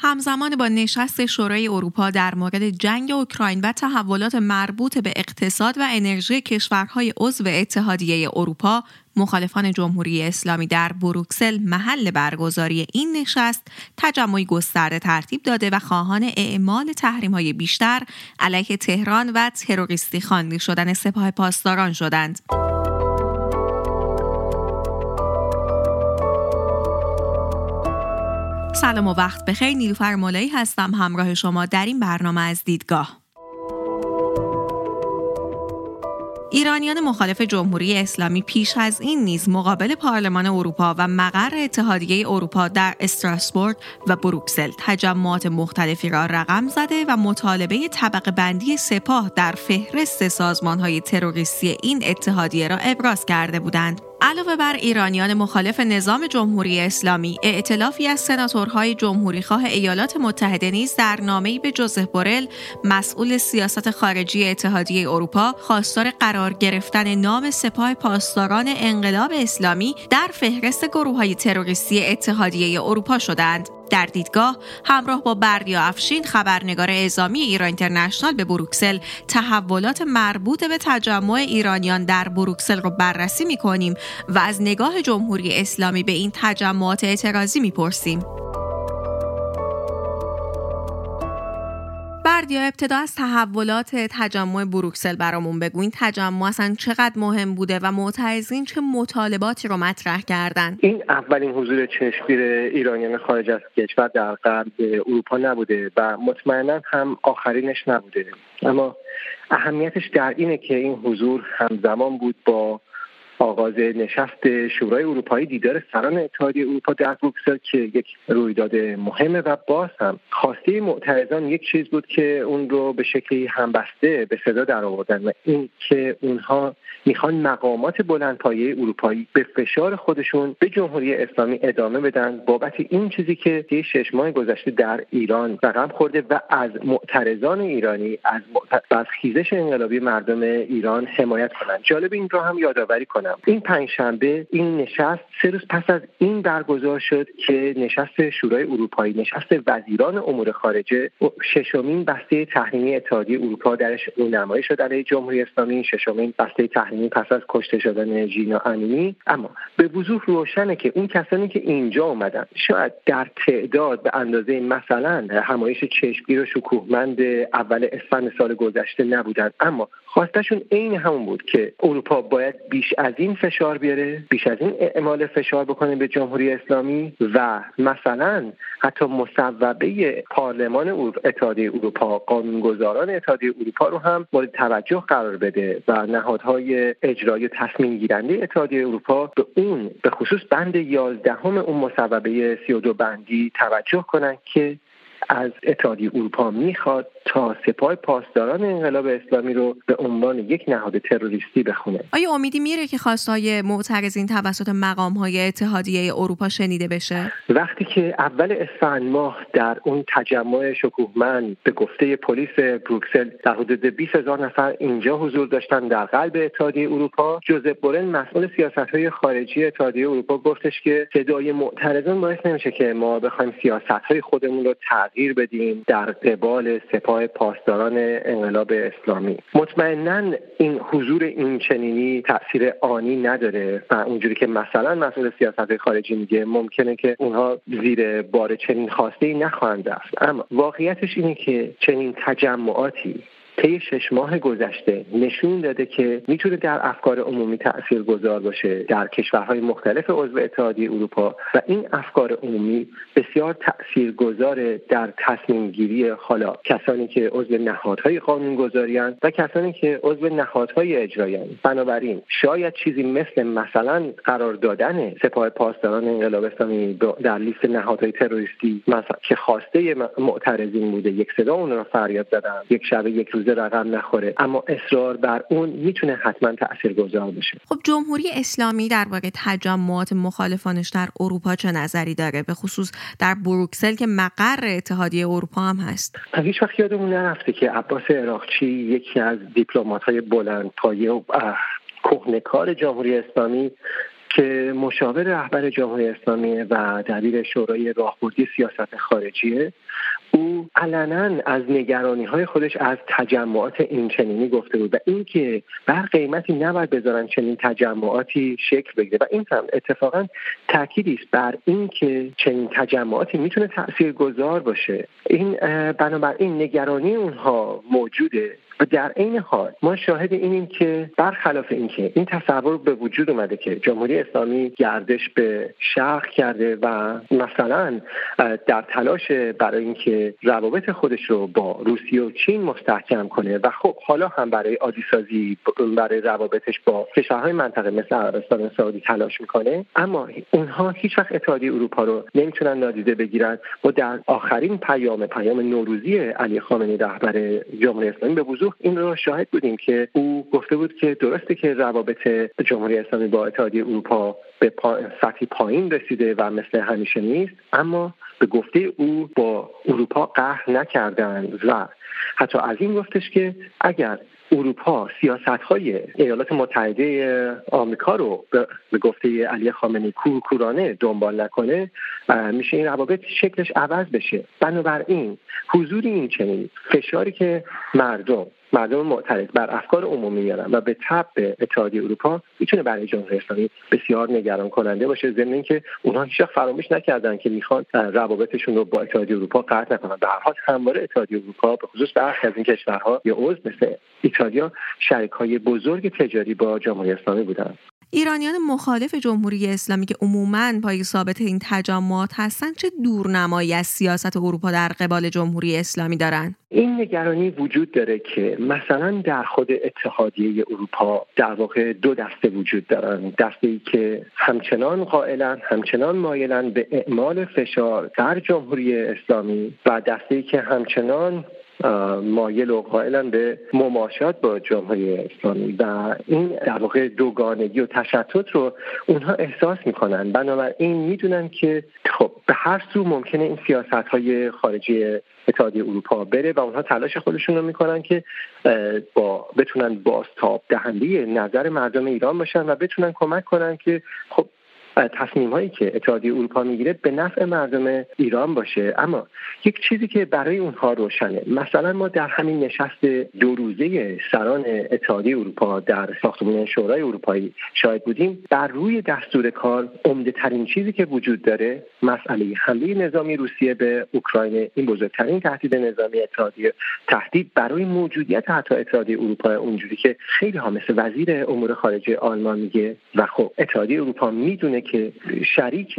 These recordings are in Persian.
همزمان با نشست شورای اروپا در مورد جنگ اوکراین و تحولات مربوط به اقتصاد و انرژی کشورهای عضو اتحادیه اروپا، مخالفان جمهوری اسلامی در بروکسل محل برگزاری این نشست تجمعی گسترده ترتیب داده و خواهان اعمال تحریم‌های بیشتر علیه تهران و تروریستی خوانده شدن سپاه پاسداران شدند. سلام و وقت بخیر. نیلوفر مولایی هستم همراه شما در این برنامه از دیدگاه. ایرانیان مخالف جمهوری اسلامی پیش از این نیز مقابل پارلمان اروپا و مقر اتحادیه اروپا در استراسبورگ و بروکسل تجمعات مختلفی را رقم زده و مطالبه طبقه بندی سپاه در فهرست سازمان‌های تروریستی این اتحادیه را ابراز کرده بودند. علاوه بر ایرانیان مخالف نظام جمهوری اسلامی، ائتلافی از سناتورهای جمهوریخواه ایالات متحده نیز در نامه‌ای به جوزف بورل، مسئول سیاست خارجی اتحادیه اروپا، خواستار قرار گرفتن نام سپاه پاسداران انقلاب اسلامی در فهرست گروه‌های تروریستی اتحادیه اروپا شدند. در دیدگاه همراه با بردیا افشین، خبرنگار اعزامی ایران اینترنشنال به بروکسل، تحولات مربوط به تجمع ایرانیان در بروکسل رو بررسی می‌کنیم و از نگاه جمهوری اسلامی به این تجمعات اعتراضی می‌پرسیم. بردیا، ابتدا از تحولات تجمع بروکسل برامون بگو. این تجمع اصلا چقدر مهم بوده و معترضین چه مطالباتی رو مطرح کردن؟ این اولین حضور چشمگیر ایرانیان خارج از کشور در غرب اروپا نبوده و مطمئنا هم آخرینش نبوده، اما اهمیتش در اینه که این حضور همزمان بود با آغاز نشست شورای اروپایی دیدار سران اتحادیه اروپا در بروکسل که یک رویداد مهمه و باز هم خواسته معترضان یک چیز بود که اون رو به شکلی همبسته به صدا در آوردن و این که اونها میخوان مقامات بلندپایه اروپایی به فشار خودشون به جمهوری اسلامی ادامه بدن بابت این چیزی که 6 ماه گذشته در ایران رقم خورده و از معترضان ایرانی از خیزش انقلابی مردم ایران حمایت کنن. جالب این رو هم یادآوری کنم، این پنجشنبه این نشست 3 روز پس از این برگزار شد که نشست شورای اروپایی، نشست وزیران امور خارجه، 6مین بسته تحریمی اتحادیه اروپا درش رونمایی شد علیه جمهوری اسلامی، 6مین بسته تحریمی پس از کشته شدن ژینا امینی. اما به وضوح روشنه که اون کسانی که اینجا اومدن شاید در تعداد به اندازه مثلا همایش چشمگیر و شکوهمند اول اسفند سال گذشته نبودن، اما خواستشون عین همون بود که اروپا باید بیش از این فشار بیاره، بیش از این اعمال فشار بکنه به جمهوری اسلامی و مثلا حتی مصوبه پارلمان اتحادیه اروپا، قانونگذاران اتحادیه اروپا رو هم مورد توجه قرار بده و نهادهای اجرایی تصمیم گیرنده اتحادیه اروپا به خصوص بند 11 اون مصوبه 32 بندی توجه کنن که از اتحادیه اروپا میخواد تا سپاه پاسداران انقلاب اسلامی رو به عنوان یک نهاد تروریستی بخونه. آیا امیدی میره که خواستهای معترضین توسط مقام‌های اتحادیه اروپا شنیده بشه؟ وقتی که اول اسفند ماه در اون تجمع شکوهمند به گفته پلیس بروکسل در حدود 20,000 نفر اینجا حضور داشتن در قلب اتحادیه اروپا، جوزف بورل مسئول سیاست‌های خارجی اتحادیه اروپا گفتش که صدای معترضان باعث نمیشه که ما بخوایم سیاست‌های خودمون رو تغییر بدیم در قبال سپاه پاسداران انقلاب اسلامی. مطمئناً این حضور این چنینی تأثیر آنی نداره و اونجوری که مثلا مسئول سیاست خارجی میگه ممکنه که اونها زیر بار چنین خواسته‌ای نخواهند رفت، اما واقعیتش اینه که چنین تجمعاتی طی 6 ماه گذشته نشون داده که میتونه در افکار عمومی تاثیرگذار باشه در کشورهای مختلف عضو اتحادیه اروپا و این افکار عمومی بسیار تاثیرگذار در تصمیم گیری حالا کسانی که عضو نهادهای قانونگذاری هستند و کسانی که عضو نهادهای اجرایی هستند. بنابراین شاید چیزی مثلا قرار دادن سپاه پاسداران انقلاب اسلامی در لیست نهادهای تروریستی مثلا که خواسته معترضین بوده، یک صدا اون رو فریاد زدن، یک شب یک روز رقم نخوره، اما اصرار بر اون میتونه حتما تاثیرگذار باشه. خب جمهوری اسلامی درباره تجمعات مخالفانش در اروپا چه نظری داره، به خصوص در بروکسل که مقر اتحادیه اروپا هم هست؟ هیچ وقت یادمون نرفته که عباس عراقچی یکی از دیپلمات‌های بلندپایه و کهنه‌کار جمهوری اسلامی که مشاور رهبر جمهوری اسلامی و دبیر شورای راهبردی سیاست خارجیه، او علنا از نگرانی‌های خودش از تجمعات اینچنینی گفته بود و اینکه بر قیمتی نباید بذارن چنین تجمعاتی شکل بگیره و این هم اتفاقا تأکیدی است بر اینکه چنین تجمعاتی میتونه تاثیرگذار باشه. این بنابراین نگرانی اونها موجوده و در عین حال ما شاهد اینیم که برخلاف اینکه این تصور به وجود اومده که جمهوری اسلامی گردش به شرق کرده و مثلا در تلاش برای اینکه روابط خودش رو با روسیه و چین مستحکم کنه و خب حالا هم برای عادی‌سازی برای روابطش با کشورهای منطقه مثل عربستان سعودی تلاش میکنه، اما اونها هیچ وقت اتحادیه اروپا رو نمیتونن نادیده بگیرن. و در آخرین پیام نوروزی علی خامنه‌ای رهبر جمهوری اسلامی به وضوح این رو شاهد بودیم که او گفته بود که درسته که روابط جمهوری اسلامی با اتحادیه اروپا به سطحی پایین رسیده و مثل همیشه نیست، اما به گفته او با اروپا قهر نکردن و حتی از این گفتش که اگر اروپا سیاست‌های ایالات متحده آمریکا رو به گفته علی خامنه‌ای کورکورانه دنبال نکنه، میشه این روابط شکلش عوض بشه. بنابراین حضور این چنین فشاری که مردم معترض بر افکار عمومی میارن و به تبع اتحادیه اروپا میتونه برای جمهوری اسلامی بسیار نگران کننده باشه، ضمن اینکه اونها هیچ وقت فراموش نکردن که میخوان روابطشون رو با اتحادیه اروپا قطع نکنن. به هر حال همواره اتحادیه اروپا به خصوص برخی از این کشورها یا عضو مثل ایتالیا شریک‌های بزرگ تجاری با جمهوری اسلامی بودن. ایرانیان مخالف جمهوری اسلامی که عموماً پای ثابت این تجمعات هستند چه دورنمایی از سیاست اروپا در قبال جمهوری اسلامی دارند؟ این نگرانی وجود داره که مثلا در خود اتحادیه اروپا در واقع دو دسته وجود دارن، دسته‌ای که همچنان قائلن، همچنان مایلن به اعمال فشار در جمهوری اسلامی و دسته‌ای که همچنان مایل و قائلن به مماشات با جمهوری اسلامی و این در واقع دوگانگی و تشتت رو اونها احساس میکنن. بنابراین میدونن که خب به هر سو ممکنه این سیاست‌های خارجی اتحادیه اروپا بره و اونها تلاش خودشون رو میکنن که بتونن بازتاب دهنده نظر مردم ایران باشن و بتونن کمک کنن که خب تصمیم‌هایی که اتحادیه اروپا میگیره به نفع مردم ایران باشه. اما یک چیزی که برای اونها روشنه، مثلا ما در همین نشست 2 روزه سران اتحادیه اروپا در ساختمان شورای اروپایی شاهد بودیم، بر روی دستور کار عمده ترین چیزی که وجود داره مسئله حمله نظامی روسیه به اوکراین، این بزرگترین تهدید نظامی اتحادیه، تهدید برای موجودیت حتی اتحادیه اروپا، اونجوری که خیلی ها مثل وزیر امور خارجه آلمان میگه. و خب اتحادیه اروپا میدونه که شریک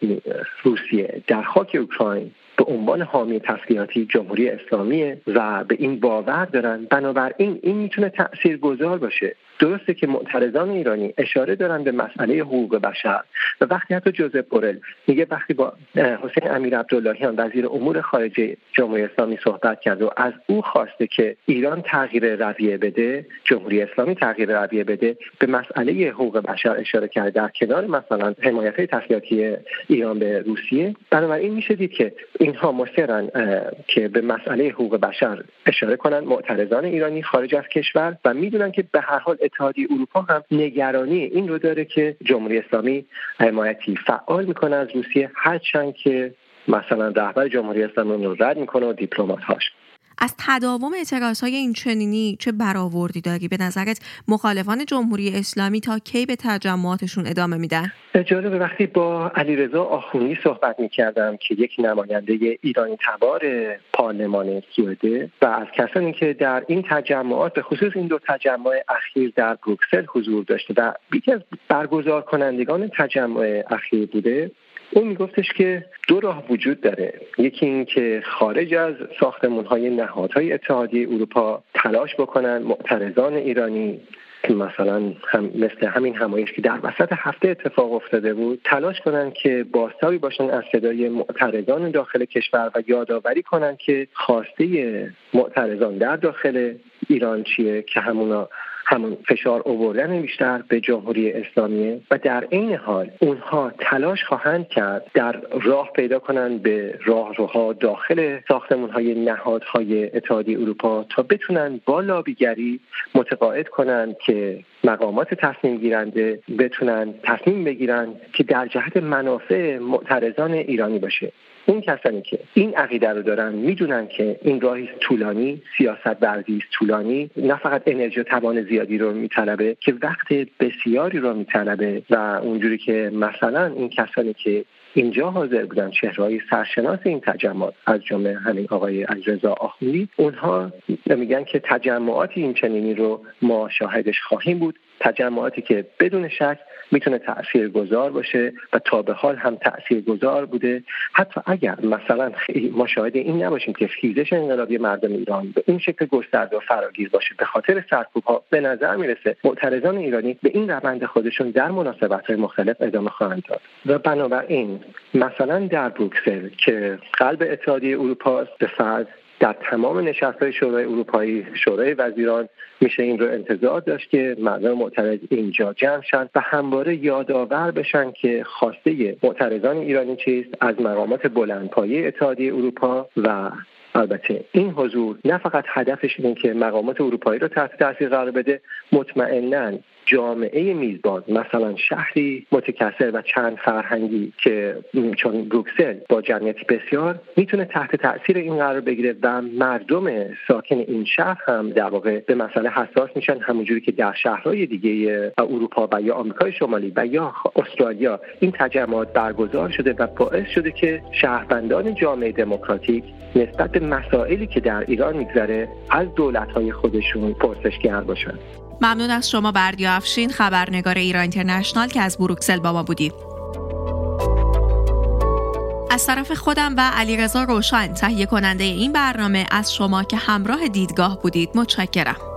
روسیه در خاک اوکراین به عنوان حامی تسلیحاتی جمهوری اسلامیه و به این باور دارن. بنابراین این میتونه تأثیرگذار باشه. درسته که معترضان ایرانی اشاره دارن به مسئله حقوق بشر و وقتی حتی جوزف بورل میگه وقتی با حسین امیرعبداللهیان وزیر امور خارجه جمهوری اسلامی صحبت کرد و از او خواسته که ایران تغییر رویه بده، جمهوری اسلامی تغییر رویه بده، به مسئله حقوق بشر اشاره کرد در کنار مثلا حمایت تسلیحاتی ایران به روسیه. بنابراین میشه دید که اینها مصرن که به مسئله حقوق بشر اشاره کنن، معترضان ایرانی خارج از کشور، و میدونن که به هر حال اتحادیه اروپا هم نگرانی این رو داره که جمهوری اسلامی حمایتی فعال میکنه از روسیه، هرچند که مثلا رهبر جمهوری اسلامی رو رد میکنه و دیپلمات‌هاش. از تداوم اعتراضهای این چنینی چه برآوردی داری؟ به نظرت مخالفان جمهوری اسلامی تا کی به تجمعاتشون ادامه میدن؟ جالبه وقتی با علیرضا آخوندی صحبت میکردم که یک نماینده ایرانی تبار پارلمان سوئد و از کسانی که در این تجمعات به خصوص این 2 تجمع اخیر در بروکسل حضور داشته و یکی از برگزار کنندگان تجمع اخیر بوده، اون میگفتش که 2 راه وجود داره. یکی این که خارج از ساختمان‌های نهادهای اتحادیه اروپا تلاش بکنن معترضان ایرانی که مثلا مثل همین همایش که در وسط هفته اتفاق افتاده بود، تلاش کنن که بازتابی باشن از صدای معترضان داخل کشور و یادآوری کنن که خواسته معترضان در داخل ایران چیه، که همونا همون فشار آوردن بیشتر به جمهوری اسلامی و در این حال اونها تلاش خواهند کرد در راه پیدا کنند به راهروها داخل ساختمان‌های نهادهای اتحادیه اروپا تا بتونن با لابیگری متقاعد کنند که مقامات تصمیم گیرنده بتونن تصمیم بگیرن که در جهت منافع معترضان ایرانی باشه. اون کسانی که این عقیده رو دارن میدونن که این راهی طولانی، سیاست ورزی است طولانی، نه فقط انرژی و توان زیادی رو میطلبه که وقت بسیاری رو میطلبه و اونجوری که مثلا این کسانی که اینجا حاضر بودن چهره‌های سرشناس این تجمعات از جمله همین آقای علیرضا آخوندی، اونها میگن که تجمعاتی این چنینی رو ما شاهدش خواهیم بود، تجمعاتی که بدون شک میتونه تاثیرگذار باشه و تا به حال هم تاثیرگذار بوده، حتی اگر مثلا ما شاهد این نباشیم که خیزش انقلابی مردم ایران به این شکل گسترده و فراگیر باشه. به خاطر سرکوب‌ها به نظر میرسه معترضان ایرانی به این روند خودشون در مناسبت‌های مختلف ادامه خواهند داد و بنابراین مثلا در بروکسل که قلب اتحادیه اروپا است، به فرض در تمام نشست‌های شورای اروپایی، شورای وزیران میشه این رو انتظار داشت که مردم معترض اینجا جمع شن و همواره یادآور بشن که خواسته معترضان ایرانی چیست از مقامات بلندپایه اتحادیه اروپا و البته این حضور نه فقط هدفش اینه که مقامات اروپایی رو تحت تاثیر قرار بده، مطمئناً جامعه میزبان مثلا شهری متکثر و چند فرهنگی که چون بروکسل با جمعیت بسیار میتونه تحت تاثیر این قرار بگیره و مردم ساکن این شهر هم در واقع به مسئله حساس میشن، همونجوری که در شهرهای دیگه اروپا و یا آمریکای شمالی و یا استرالیا این تجمعات برگزار شده و باعث شده که شهروندان جامعه دموکراتیک نسبت به مسائلی که در ایران میگذره از دولت‌های خودشون پرسشگر باشن. ممنون از شما بردیا افشین، خبرنگار ایران اینترنشنال که از بروکسل با ما بودید. از طرف خودم و علیرضا روشن تهیه کننده این برنامه از شما که همراه دیدگاه بودید متشکرم.